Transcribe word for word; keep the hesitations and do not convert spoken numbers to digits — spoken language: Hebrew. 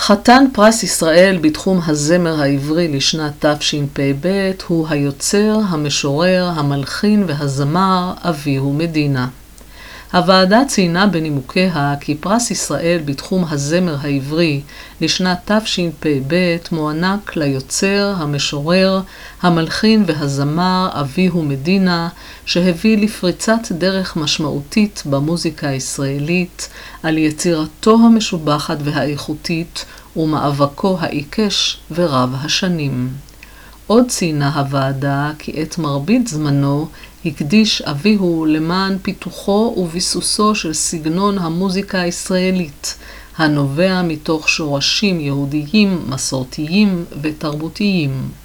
חתן פרס ישראל בתחום הזמר העברי לשנת תשפ"ב הוא היוצר, המשורר, המלחין והזמר אביהו מדינה. הוועדה ציינה בנימוקיה כי פרס ישראל בתחום הזמר העברי לשנת תשפ"ב מוענק ליוצר, המשורר, המלחין והזמר אביהו מדינה, שהביא לפריצת דרך משמעותית במוזיקה הישראלית על יצירתו המשובחת והאיכותית ומאבקו העיקש ורב השנים. עוד ציינה הוועדה כי את מרבית זמנו הקדיש אביהו למען פיתוחו וביסוסו של סגנון המוזיקה הישראלית, הנובע מתוך שורשים יהודיים, מסורתיים ותרבותיים.